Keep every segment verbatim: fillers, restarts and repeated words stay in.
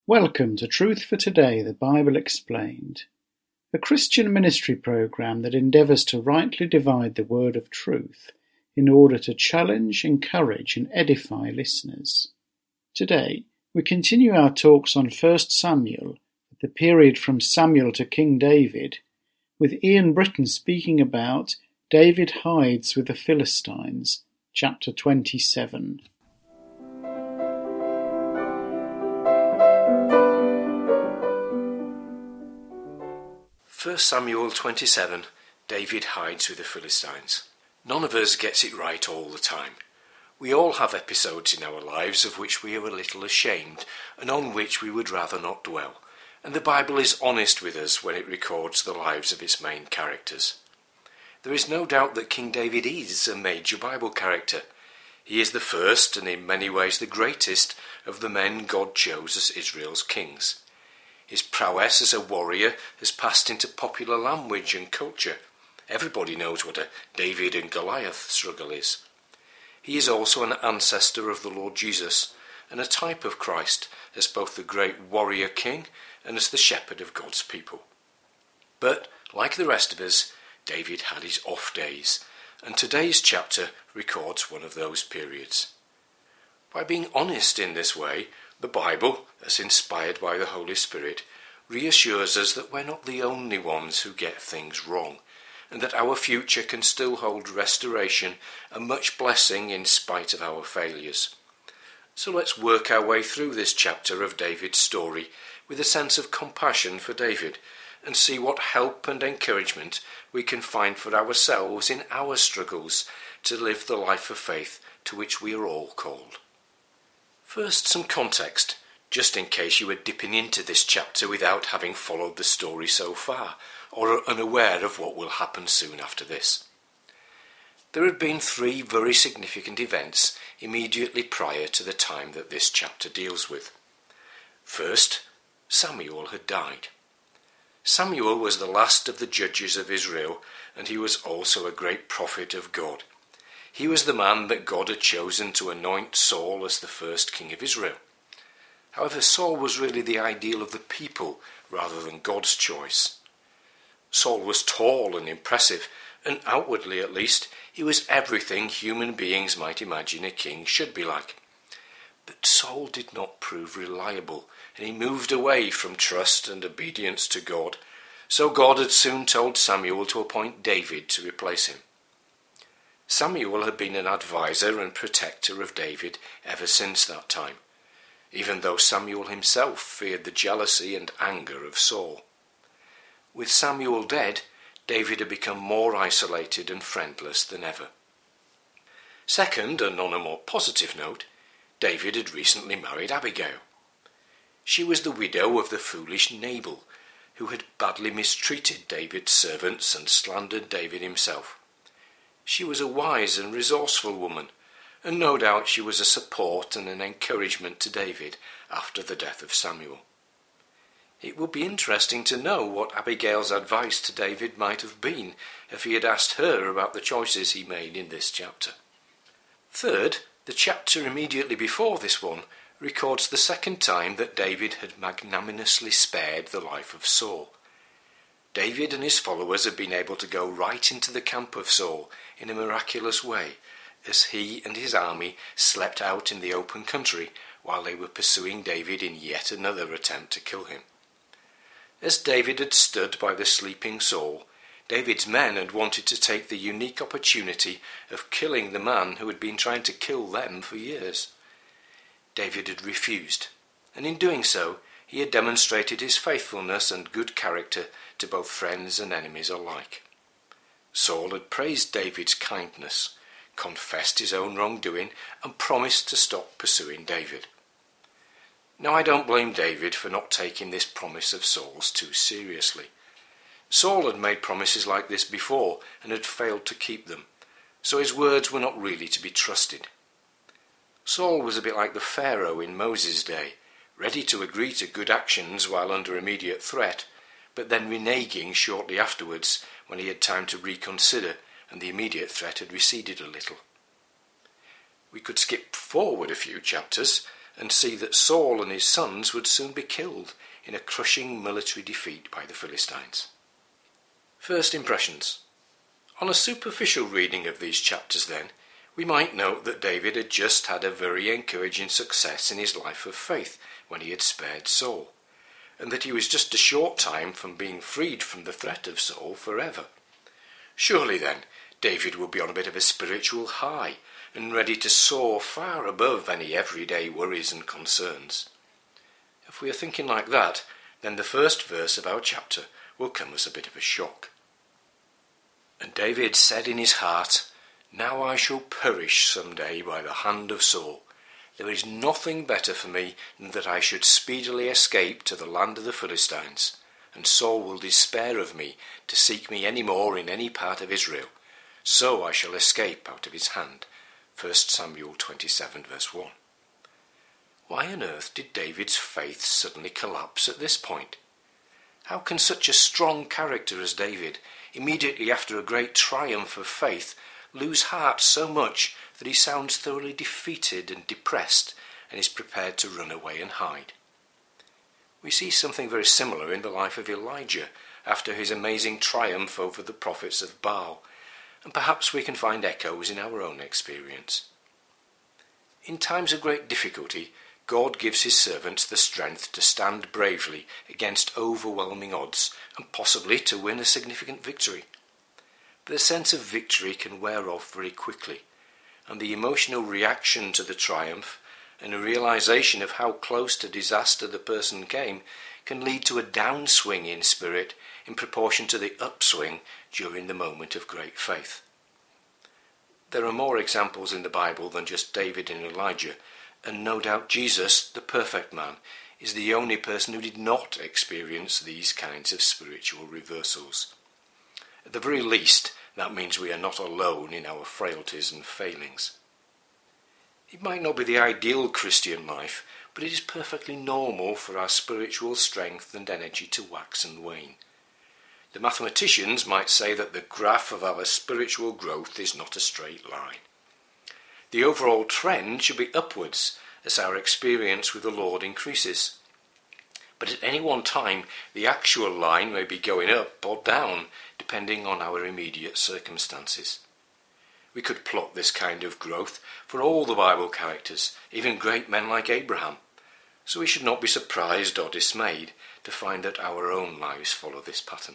Welcome to Truth for Today, the Bible Explained, a Christian ministry program that endeavours to rightly divide the word of truth in order to challenge, encourage and edify listeners. Today, we continue our talks on First Samuel, the period from Samuel to King David, with Ian Britton speaking about David hides with the Philistines, chapter twenty-seven. First Samuel twenty-seven, David hides with the Philistines. None of us gets it right all the time. We all have episodes in our lives of which we are a little ashamed and on which we would rather not dwell, and the Bible is honest with us when it records the lives of its main characters. There is no doubt that King David is a major Bible character. He is the first and in many ways the greatest of the men God chose as Israel's kings. His prowess as a warrior has passed into popular language and culture. Everybody knows what a David and Goliath struggle is. He is also an ancestor of the Lord Jesus and a type of Christ as both the great warrior king and as the shepherd of God's people. But, like the rest of us, David had his off days, and today's chapter records one of those periods. By being honest in this way, the Bible, as inspired by the Holy Spirit, reassures us that we're not the only ones who get things wrong, and that our future can still hold restoration and much blessing in spite of our failures. So let's work our way through this chapter of David's story with a sense of compassion for David, and see what help and encouragement we can find for ourselves in our struggles to live the life of faith to which we are all called. First, some context, just in case you were dipping into this chapter without having followed the story so far, or are unaware of what will happen soon after this. There had been three very significant events immediately prior to the time that this chapter deals with. First, Samuel had died. Samuel was the last of the judges of Israel, and he was also a great prophet of God. He was the man that God had chosen to anoint Saul as the first king of Israel. However, Saul was really the ideal of the people rather than God's choice. Saul was tall and impressive, and outwardly at least, he was everything human beings might imagine a king should be like. But Saul did not prove reliable, and he moved away from trust and obedience to God, so God had soon told Samuel to appoint David to replace him. Samuel had been an advisor and protector of David ever since that time, even though Samuel himself feared the jealousy and anger of Saul. With Samuel dead, David had become more isolated and friendless than ever. Second, and on a more positive note, David had recently married Abigail. She was the widow of the foolish Nabal, who had badly mistreated David's servants and slandered David himself. She was a wise and resourceful woman, and no doubt she was a support and an encouragement to David after the death of Samuel. It would be interesting to know what Abigail's advice to David might have been if he had asked her about the choices he made in this chapter. Third, the chapter immediately before this one records the second time that David had magnanimously spared the life of Saul. David and his followers had been able to go right into the camp of Saul in a miraculous way, as he and his army slept out in the open country while they were pursuing David in yet another attempt to kill him. As David had stood by the sleeping Saul, David's men had wanted to take the unique opportunity of killing the man who had been trying to kill them for years. David had refused, and in doing so, he had demonstrated his faithfulness and good character to both friends and enemies alike. Saul had praised David's kindness, confessed his own wrongdoing, and promised to stop pursuing David. Now, I don't blame David for not taking this promise of Saul's too seriously. Saul had made promises like this before and had failed to keep them, so his words were not really to be trusted. Saul was a bit like the Pharaoh in Moses' day, ready to agree to good actions while under immediate threat, but then reneging shortly afterwards when he had time to reconsider and the immediate threat had receded a little. We could skip forward a few chapters and see that Saul and his sons would soon be killed in a crushing military defeat by the Philistines. First impressions. On a superficial reading of these chapters then, we might note that David had just had a very encouraging success in his life of faith when he had spared Saul, and that he was just a short time from being freed from the threat of Saul forever. Surely then, David would be on a bit of a spiritual high and ready to soar far above any everyday worries and concerns. If we are thinking like that, then the first verse of our chapter will come as a bit of a shock. And David said in his heart, "Now I shall perish some day by the hand of Saul. There is nothing better for me than that I should speedily escape to the land of the Philistines, and Saul will despair of me to seek me any more in any part of Israel. So I shall escape out of his hand." First Samuel twenty-seven verse one. Why on earth did David's faith suddenly collapse at this point? How can such a strong character as David, immediately after a great triumph of faith, lose heart so much that he sounds thoroughly defeated and depressed and is prepared to run away and hide? We see something very similar in the life of Elijah after his amazing triumph over the prophets of Baal, and perhaps we can find echoes in our own experience. In times of great difficulty, God gives his servants the strength to stand bravely against overwhelming odds and possibly to win a significant victory. But the sense of victory can wear off very quickly, and the emotional reaction to the triumph and a realization of how close to disaster the person came can lead to a downswing in spirit in proportion to the upswing during the moment of great faith. There are more examples in the Bible than just David and Elijah, and no doubt Jesus, the perfect man, is the only person who did not experience these kinds of spiritual reversals. At the very least, that means we are not alone in our frailties and failings. It might not be the ideal Christian life, but it is perfectly normal for our spiritual strength and energy to wax and wane. The mathematicians might say that the graph of our spiritual growth is not a straight line. The overall trend should be upwards as our experience with the Lord increases. But at any one time, the actual line may be going up or down, depending on our immediate circumstances. We could plot this kind of growth for all the Bible characters, even great men like Abraham. So we should not be surprised or dismayed to find that our own lives follow this pattern.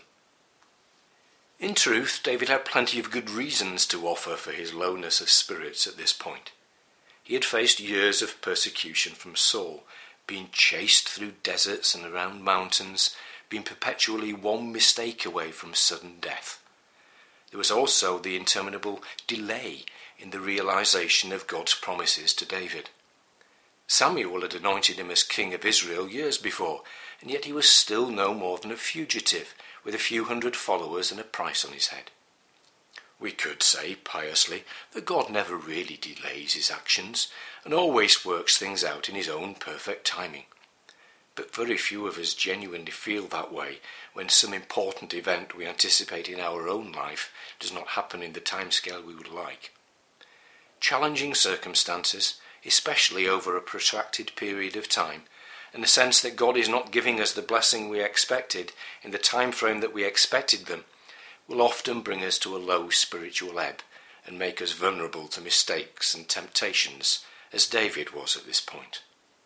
In truth, David had plenty of good reasons to offer for his lowness of spirits at this point. He had faced years of persecution from Saul, been chased through deserts and around mountains, been perpetually one mistake away from sudden death. There was also the interminable delay in the realization of God's promises to David. Samuel had anointed him as king of Israel years before, and yet he was still no more than a fugitive, with a few hundred followers and a price on his head. We could say, piously, that God never really delays his actions, and always works things out in his own perfect timing. But very few of us genuinely feel that way when some important event we anticipate in our own life does not happen in the timescale we would like. Challenging circumstances, especially over a protracted period of time, and the sense that God is not giving us the blessing we expected in the time frame that we expected them, will often bring us to a low spiritual ebb and make us vulnerable to mistakes and temptations, as David was at this point.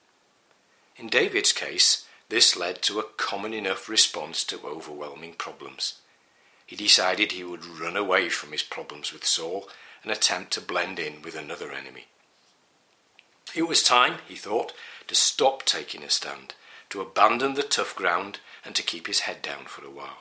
In David's case, this led to a common enough response to overwhelming problems. He decided he would run away from his problems with Saul and attempt to blend in with another enemy. It was time, he thought, to stop taking a stand, to abandon the tough ground and to keep his head down for a while.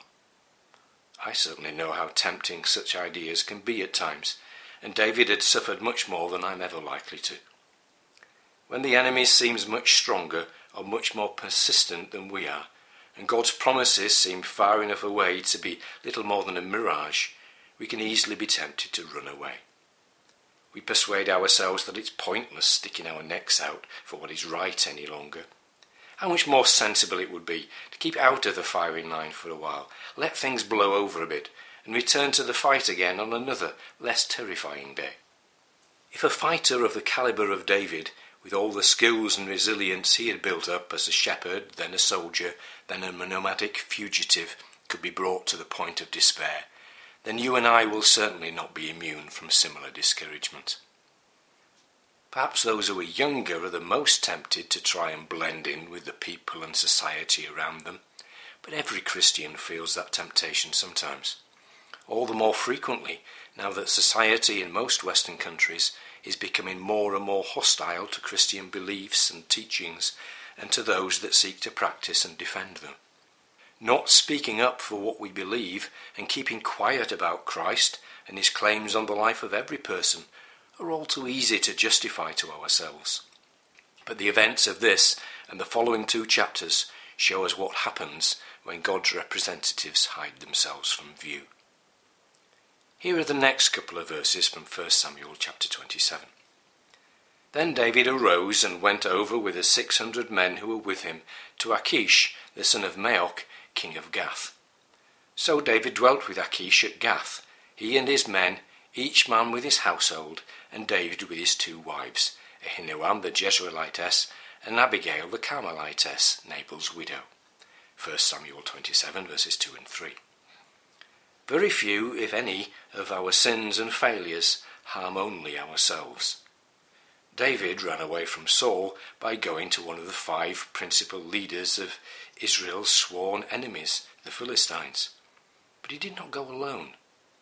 I certainly know how tempting such ideas can be at times, and David had suffered much more than I'm ever likely to. When the enemy seems much stronger or much more persistent than we are, and God's promises seem far enough away to be little more than a mirage, we can easily be tempted to run away. We persuade ourselves that it's pointless sticking our necks out for what is right any longer. How much more sensible it would be to keep out of the firing line for a while, let things blow over a bit, and return to the fight again on another, less terrifying day. If a fighter of the calibre of David with all the skills and resilience he had built up as a shepherd, then a soldier, then a nomadic fugitive, could be brought to the point of despair, then you and I will certainly not be immune from similar discouragement. Perhaps those who are younger are the most tempted to try and blend in with the people and society around them, but every Christian feels that temptation sometimes. All the more frequently now that society in most Western countries is becoming more and more hostile to Christian beliefs and teachings and to those that seek to practice and defend them. Not speaking up for what we believe and keeping quiet about Christ and his claims on the life of every person are all too easy to justify to ourselves. But the events of this and the following two chapters show us what happens when God's representatives hide themselves from view. Here are the next couple of verses from First Samuel chapter twenty-seven. Then David arose and went over with the six hundred men who were with him to Achish, the son of Maoch, king of Gath. So David dwelt with Achish at Gath, he and his men, each man with his household, and David with his two wives, Ahinoam the Jezreelitess, and Abigail the Carmelitess, Nabal's widow. First Samuel twenty-seven, verses two and three. Very few, if any, of our sins and failures harm only ourselves. David ran away from Saul by going to one of the five principal leaders of Israel's sworn enemies, the Philistines. But he did not go alone.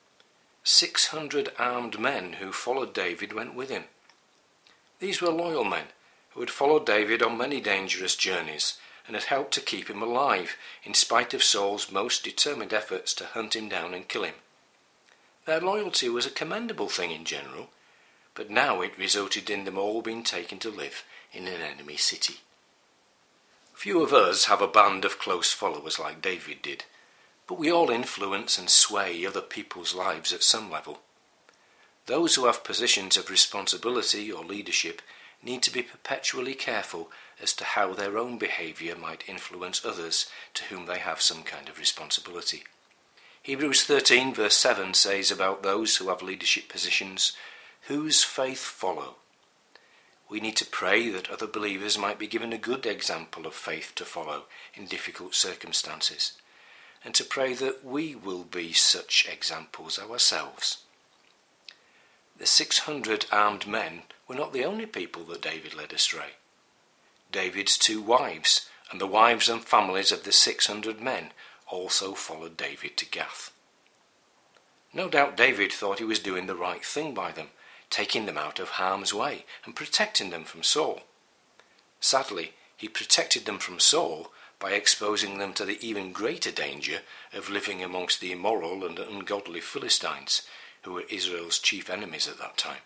Six hundred armed men who followed David went with him. These were loyal men who had followed David on many dangerous journeys and had helped to keep him alive in spite of Saul's most determined efforts to hunt him down and kill him. Their loyalty was a commendable thing in general, but now it resulted in them all being taken to live in an enemy city. Few of us have a band of close followers like David did, but we all influence and sway other people's lives at some level. Those who have positions of responsibility or leadership need to be perpetually careful as to how their own behaviour might influence others to whom they have some kind of responsibility. Hebrews thirteen verse seven says about those who have leadership positions, "Whose faith follow?" We need to pray that other believers might be given a good example of faith to follow in difficult circumstances, and to pray that we will be such examples ourselves. The six hundred armed men were not the only people that David led astray. David's two wives and the wives and families of the six hundred men also followed David to Gath. No doubt David thought he was doing the right thing by them, taking them out of harm's way and protecting them from Saul. Sadly, he protected them from Saul by exposing them to the even greater danger of living amongst the immoral and ungodly Philistines, who were Israel's chief enemies at that time.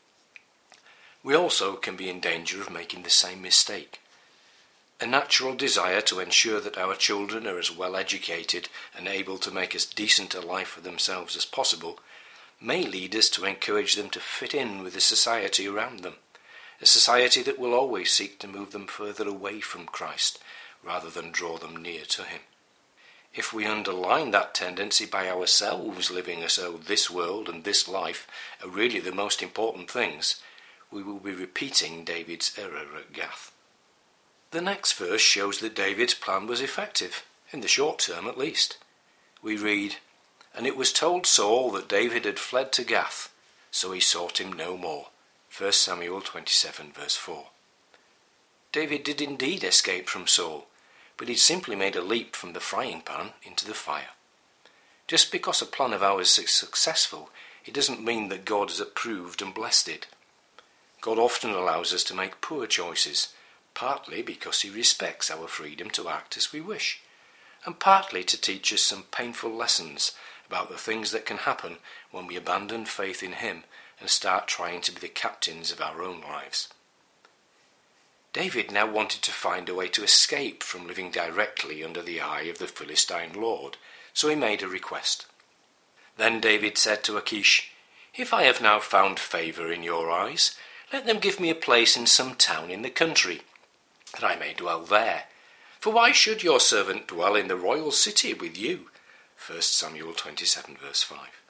We also can be in danger of making the same mistake. A natural desire to ensure that our children are as well educated and able to make as decent a life for themselves as possible may lead us to encourage them to fit in with the society around them, a society that will always seek to move them further away from Christ rather than draw them near to him. If we underline that tendency by ourselves living as though this world and this life are really the most important things, we will be repeating David's error at Gath. The next verse shows that David's plan was effective, in the short term at least. We read, "And it was told Saul that David had fled to Gath, so he sought him no more." First Samuel twenty-seven verse four. David did indeed escape from Saul, but he'd simply made a leap from the frying pan into the fire. Just because a plan of ours is successful, it doesn't mean that God has approved and blessed it. God often allows us to make poor choices, partly because he respects our freedom to act as we wish, and partly to teach us some painful lessons about the things that can happen when we abandon faith in him and start trying to be the captains of our own lives. David now wanted to find a way to escape from living directly under the eye of the Philistine lord, so he made a request. Then David said to Achish, "If I have now found favour in your eyes, let them give me a place in some town in the country, that I may dwell there. For why should your servant dwell in the royal city with you?" First Samuel twenty-seven verse five.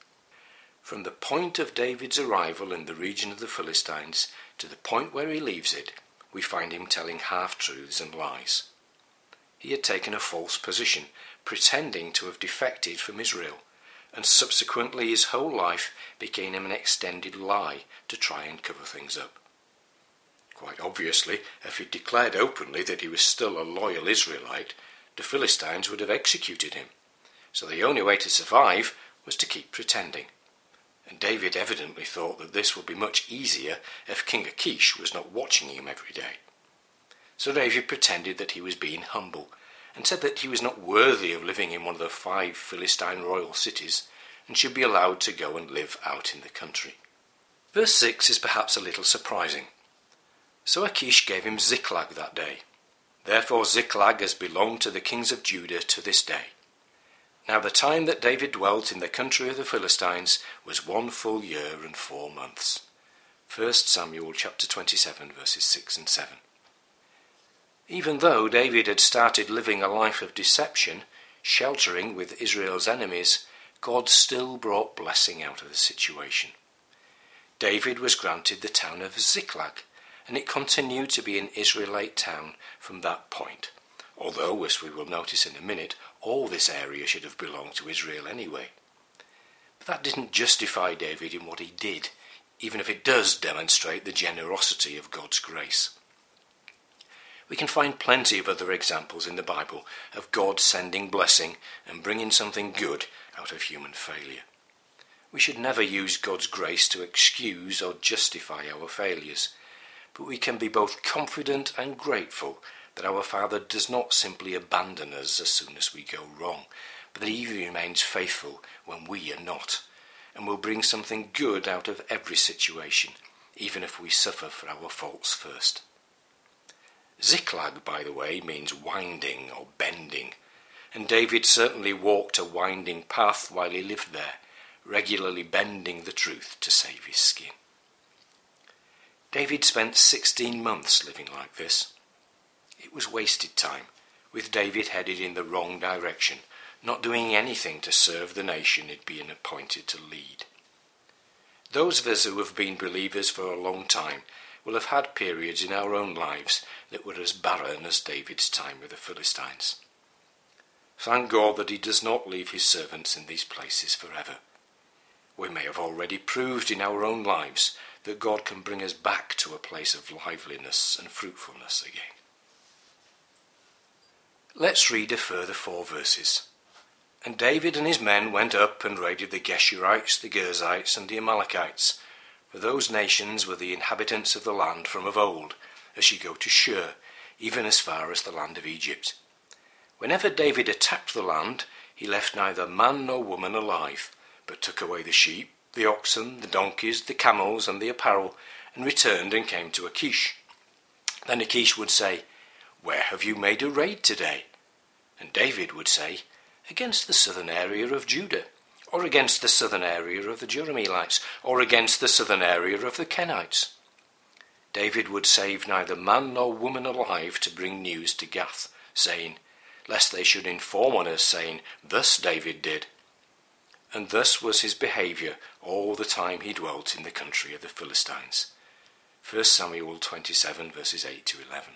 From the point of David's arrival in the region of the Philistines to the point where he leaves it, we find him telling half-truths and lies. He had taken a false position, pretending to have defected from Israel, and subsequently his whole life became an extended lie to try and cover things up. Quite obviously, if he declared openly that he was still a loyal Israelite, the Philistines would have executed him. So the only way to survive was to keep pretending. And David evidently thought that this would be much easier if King Achish was not watching him every day. So David pretended that he was being humble, and said that he was not worthy of living in one of the five Philistine royal cities, and should be allowed to go and live out in the country. Verse six is perhaps a little surprising. So Achish gave him Ziklag that day. Therefore Ziklag has belonged to the kings of Judah to this day. Now the time that David dwelt in the country of the Philistines was one full year and four months. First Samuel chapter twenty-seven, verses six and seven. Even though David had started living a life of deception, sheltering with Israel's enemies, God still brought blessing out of the situation. David was granted the town of Ziklag, and it continued to be an Israelite town from that point, although, as we will notice in a minute, all this area should have belonged to Israel anyway. But that didn't justify David in what he did, even if it does demonstrate the generosity of God's grace. We can find plenty of other examples in the Bible of God sending blessing and bringing something good out of human failure. We should never use God's grace to excuse or justify our failures, but we can be both confident and grateful that our Father does not simply abandon us as soon as we go wrong, but that he remains faithful when we are not, and will bring something good out of every situation, even if we suffer for our faults first. Ziklag, by the way, means winding or bending, and David certainly walked a winding path while he lived there, regularly bending the truth to save his skin. David spent sixteen months living like this. It was wasted time, with David headed in the wrong direction, not doing anything to serve the nation he'd been appointed to lead. Those of us who have been believers for a long time will have had periods in our own lives that were as barren as David's time with the Philistines. Thank God that he does not leave his servants in these places forever. We may have already proved in our own lives that God can bring us back to a place of liveliness and fruitfulness again. Let's read a further four verses. And David and his men went up and raided the Geshurites, the Girzites, and the Amalekites, for those nations were the inhabitants of the land from of old, as you go to Shur, even as far as the land of Egypt. Whenever David attacked the land, he left neither man nor woman alive, but took away the sheep, the oxen, the donkeys, the camels, and the apparel, and returned and came to Achish. Then Achish would say, "Where have you made a raid today?" And David would say, "Against the southern area of Judah, or against the southern area of the Jerahmeelites, or against the southern area of the Kenites." David would save neither man nor woman alive to bring news to Gath, saying, lest they should inform on us, saying, "Thus David did." And thus was his behaviour all the time he dwelt in the country of the Philistines. First Samuel twenty-seven, verses eight to eleven.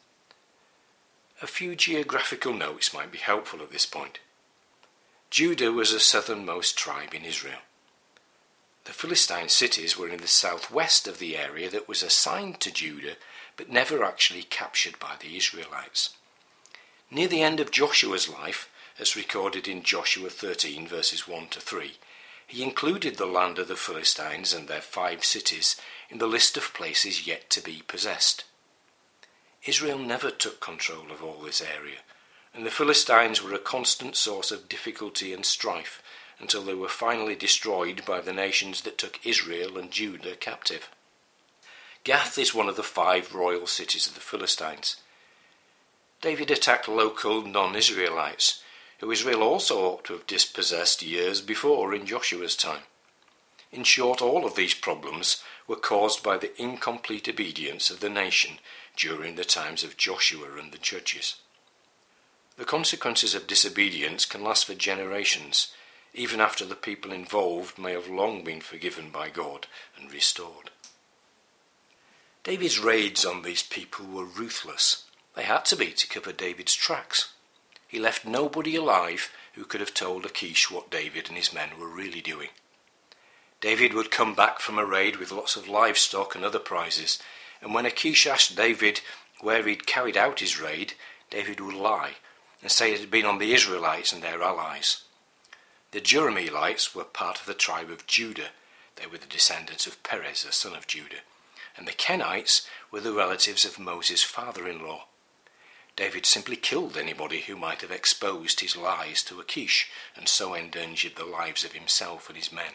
A few geographical notes might be helpful at this point. Judah was the southernmost tribe in Israel. The Philistine cities were in the southwest of the area that was assigned to Judah, but never actually captured by the Israelites. Near the end of Joshua's life, as recorded in Joshua thirteen, verses one to three, he included the land of the Philistines and their five cities in the list of places yet to be possessed. Israel never took control of all this area, and the Philistines were a constant source of difficulty and strife until they were finally destroyed by the nations that took Israel and Judah captive. Gath is one of the five royal cities of the Philistines. David attacked local non-Israelites, who Israel also ought to have dispossessed years before in Joshua's time. In short, all of these problems were caused by the incomplete obedience of the nation during the times of Joshua and the judges. The consequences of disobedience can last for generations, even after the people involved may have long been forgiven by God and restored. David's raids on these people were ruthless. They had to be to cover David's tracks. He left nobody alive who could have told Achish what David and his men were really doing. David would come back from a raid with lots of livestock and other prizes, and when Achish asked David where he'd carried out his raid, David would lie and say it had been on the Israelites and their allies. The Jerahmeelites were part of the tribe of Judah. They were the descendants of Perez, the son of Judah, and the Kenites were the relatives of Moses' father-in-law. David simply killed anybody who might have exposed his lies to Achish and so endangered the lives of himself and his men.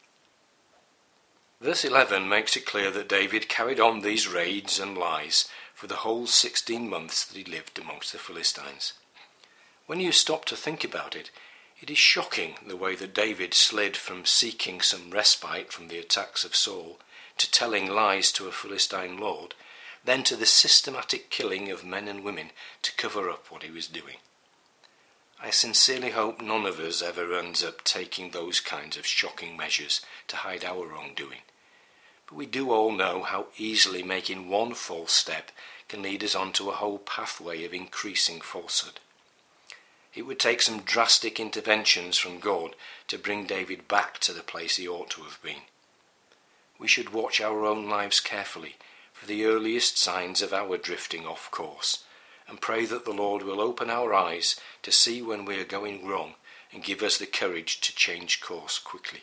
Verse eleven makes it clear that David carried on these raids and lies for the whole sixteen months that he lived amongst the Philistines. When you stop to think about it, it is shocking the way that David slid from seeking some respite from the attacks of Saul to telling lies to a Philistine lord, then to the systematic killing of men and women to cover up what he was doing. I sincerely hope none of us ever ends up taking those kinds of shocking measures to hide our wrongdoing. But we do all know how easily making one false step can lead us onto a whole pathway of increasing falsehood. It would take some drastic interventions from God to bring David back to the place he ought to have been. We should watch our own lives carefully for the earliest signs of our drifting off course, and pray that the Lord will open our eyes to see when we are going wrong and give us the courage to change course quickly.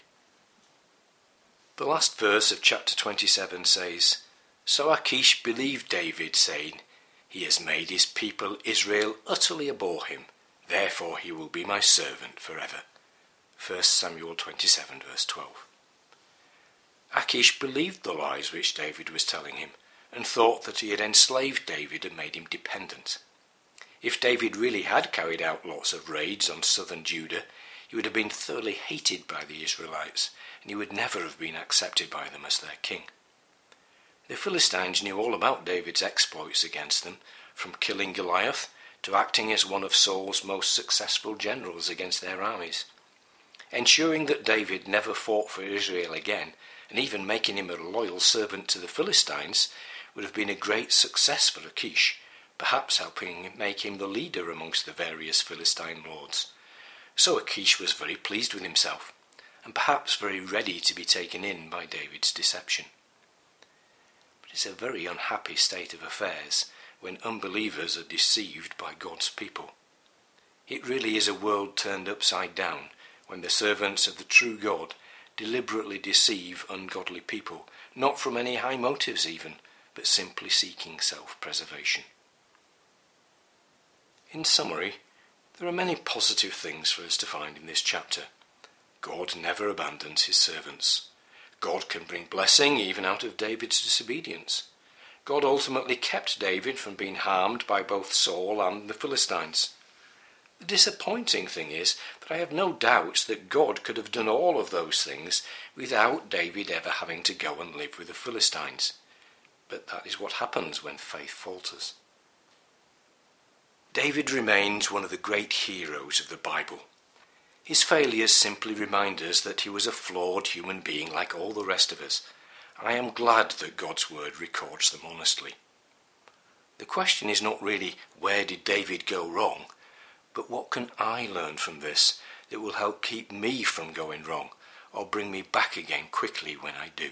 The last verse of chapter twenty-seven says, "So Achish believed David, saying, He has made his people Israel utterly abhor him, therefore he will be my servant forever." First Samuel twenty-seven, verse twelve. Achish believed the lies which David was telling him, and thought that he had enslaved David and made him dependent. If David really had carried out lots of raids on southern Judah, he would have been thoroughly hated by the Israelites, and he would never have been accepted by them as their king. The Philistines knew all about David's exploits against them, from killing Goliath to acting as one of Saul's most successful generals against their armies. Ensuring that David never fought for Israel again, and even making him a loyal servant to the Philistines, would have been a great success for Achish, perhaps helping make him the leader amongst the various Philistine lords. So Achish was very pleased with himself, and perhaps very ready to be taken in by David's deception. But it's a very unhappy state of affairs when unbelievers are deceived by God's people. It really is a world turned upside down when the servants of the true God deliberately deceive ungodly people, not from any high motives even, but simply seeking self-preservation. In summary, there are many positive things for us to find in this chapter. God never abandons his servants. God can bring blessing even out of David's disobedience. God ultimately kept David from being harmed by both Saul and the Philistines. The disappointing thing is that I have no doubts that God could have done all of those things without David ever having to go and live with the Philistines. But that is what happens when faith falters. David remains one of the great heroes of the Bible. His failures simply remind us that he was a flawed human being like all the rest of us. I am glad that God's word records them honestly. The question is not really where did David go wrong, but what can I learn from this that will help keep me from going wrong or bring me back again quickly when I do.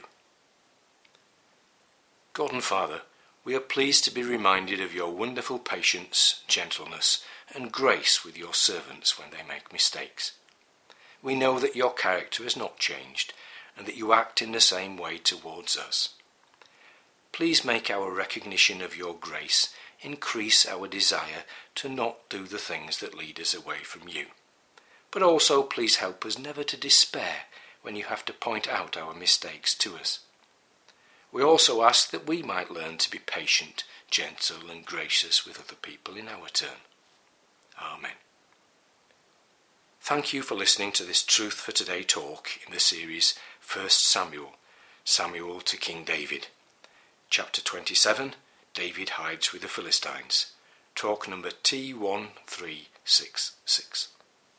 God and Father, we are pleased to be reminded of your wonderful patience, gentleness, and grace with your servants when they make mistakes. We know that your character has not changed and that you act in the same way towards us. Please make our recognition of your grace increase our desire to not do the things that lead us away from you. But also please help us never to despair when you have to point out our mistakes to us. We also ask that we might learn to be patient, gentle and gracious with other people in our turn. Amen. Thank you for listening to this Truth for Today talk in the series First Samuel, Samuel to King David. Chapter twenty-seven, David hides with the Philistines. Talk number T one three six six.